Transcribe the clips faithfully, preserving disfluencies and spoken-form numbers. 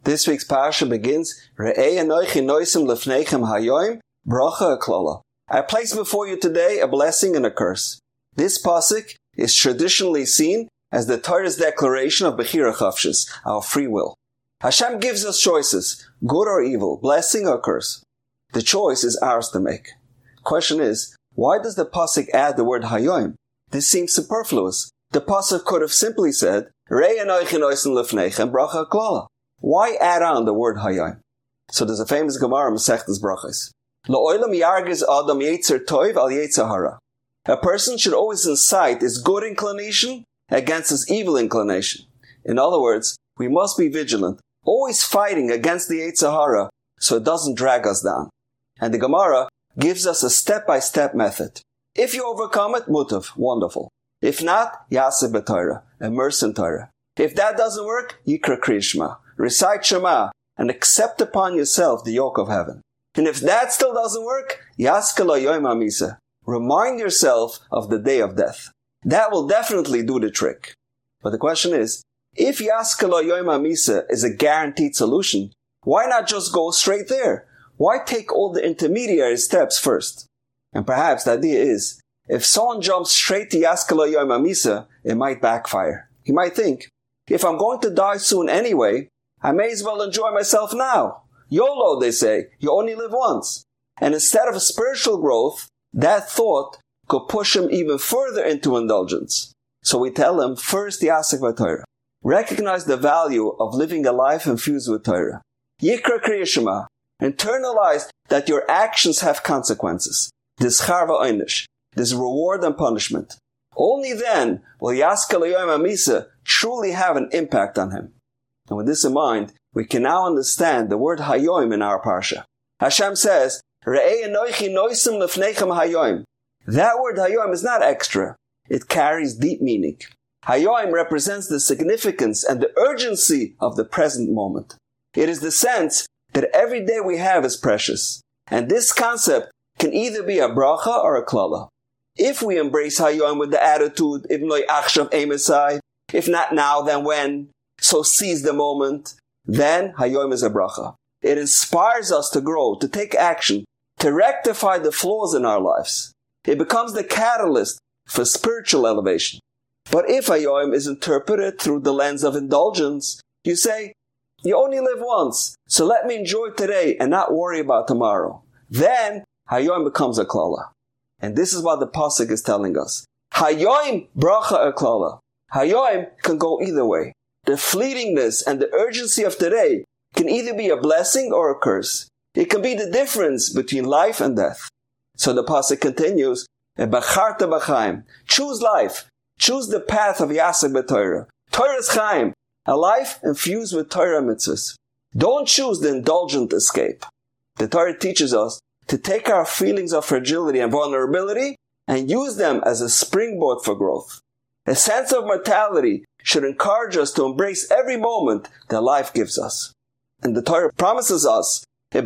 This week's parasha begins, Re'ei anochi noisem lefneichem hayoim, bracha aklala. I place before you today a blessing and a curse. This pasuk is traditionally seen as the Torah's declaration of Bechira Chavshis, our free will. Hashem gives us choices, good or evil, blessing or curse. The choice is ours to make. Question is, why does the pasuk add the word hayoim? This seems superfluous. The pasuk could have simply said, Re'ei anochi noisem lefneichem, bracha aklala. Why add on the word hayoim? So there's a famous Gemara, Masechtas Brachos. La'olam yargiz adam yetzer toiv al yetzer hara. A person should always incite his good inclination against his evil inclination. In other words, we must be vigilant, always fighting against the yetzer hara so it doesn't drag us down. And the Gemara gives us a step-by-step method. If you overcome it, mutav, wonderful. If not, yaseh b'Torah, immerse in Torah. If that doesn't work, yikra Kriya Shema. Recite Shema and accept upon yourself the yoke of heaven. And if that still doesn't work, Yaska lo yoim hamisa. Remind yourself of the day of death. That will definitely do the trick. But the question is, if Yaska lo yoim hamisa is a guaranteed solution, why not just go straight there? Why take all the intermediary steps first? And perhaps the idea is, if someone jumps straight to Yaska lo yoim hamisa, it might backfire. He might think, if I'm going to die soon anyway, I may as well enjoy myself now. YOLO, they say, you only live once. And instead of spiritual growth, that thought could push him even further into indulgence. So we tell him, first, Yasek v'Torah. Recognize the value of living a life infused with Torah. Yikra Kriya Shema. Internalize that your actions have consequences. This charva einish. This reward and punishment. Only then will Yaska L'Yoyim HaMisa truly have an impact on him. And with this in mind, we can now understand the word hayoim in our parsha. Hashem says, Re'ei anochi noisem lefneichem hayoim. That word hayoim is not extra. It carries deep meaning. Hayoim represents the significance and the urgency of the present moment. It is the sense that every day we have is precious. And this concept can either be a bracha or a klala. If we embrace hayoim with the attitude, if noi achshav emesai, if not now, then when? So seize the moment. Then hayoim is a bracha. It inspires us to grow, to take action, to rectify the flaws in our lives. It becomes the catalyst for spiritual elevation. But if hayoim is interpreted through the lens of indulgence, you say, you only live once, so let me enjoy today and not worry about tomorrow. Then hayoim becomes a klala. And this is what the pasuk is telling us. Hayoim bracha a klala. Hayoim can go either way. The fleetingness and the urgency of today can either be a blessing or a curse. It can be the difference between life and death. So the pasuk continues, Bacharta b'chaim. Choose life. Choose the path of Yasek b'Torah. Torah's chaim. A life infused with Torah mitzvahs. Don't choose the indulgent escape. The Torah teaches us to take our feelings of fragility and vulnerability and use them as a springboard for growth. A sense of mortality should encourage us to embrace every moment that life gives us. And the Torah promises us, If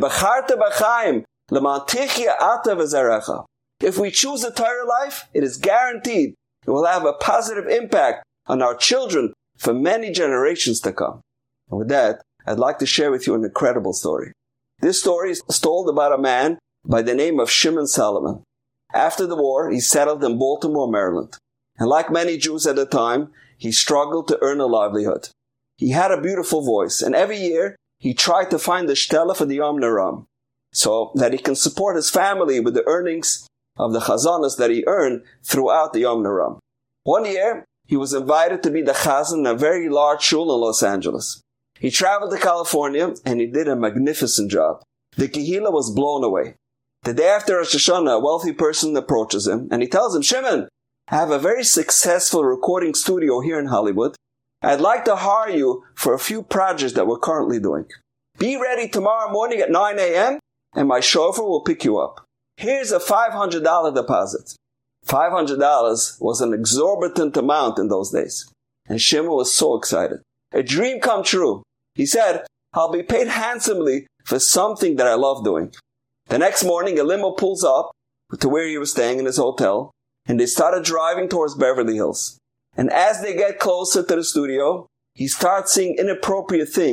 we choose a Torah life, it is guaranteed it will have a positive impact on our children for many generations to come. And with that, I'd like to share with you an incredible story. This story is told about a man by the name of Shimon Solomon. After the war, he settled in Baltimore, Maryland. And like many Jews at the time, he struggled to earn a livelihood. He had a beautiful voice, and every year he tried to find the shtela for the Yom Naram, so that he can support his family with the earnings of the chazanas that he earned throughout the Yom Naram. One year, he was invited to be the chazan in a very large shul in Los Angeles. He traveled to California, and he did a magnificent job. The kehila was blown away. The day after Rosh Hashanah, a wealthy person approaches him, and he tells him, Shimon, I have a very successful recording studio here in Hollywood. I'd like to hire you for a few projects that we're currently doing. Be ready tomorrow morning at nine a.m. and my chauffeur will pick you up. Here's a five hundred dollars deposit. five hundred dollars was an exorbitant amount in those days. And Shimon was so excited. A dream come true. He said, I'll be paid handsomely for something that I love doing. The next morning, a limo pulls up to where he was staying in his hotel, and they started driving towards Beverly Hills. And as they get closer to the studio, he starts seeing inappropriate things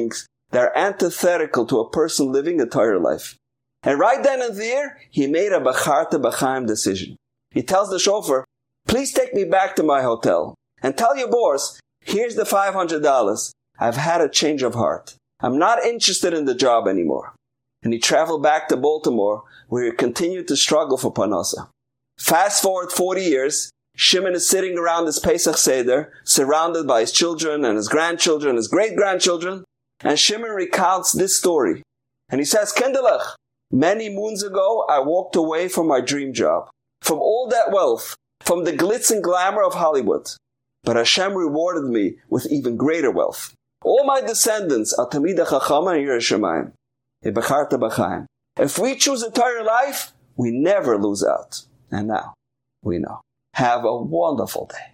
They're antithetical to a person living a Torah life. And right then and there, he made a Bacharta B'chaim decision. He tells the chauffeur, please take me back to my hotel and tell your boss, here's the five hundred dollars. I've had a change of heart. I'm not interested in the job anymore. And he traveled back to Baltimore, where he continued to struggle for Parnasa. Fast forward forty years, Shimon is sitting around his Pesach Seder, surrounded by his children and his grandchildren, his great-grandchildren, and Shimon recounts this story. And he says, Kinderlach, many moons ago, I walked away from my dream job, from all that wealth, from the glitz and glamour of Hollywood. But Hashem rewarded me with even greater wealth. All my descendants are Tamida Chachama and Yerushalayim. Ibacharta B'chaim. If we choose a Torah life, we never lose out. And now, we know. Have a wonderful day.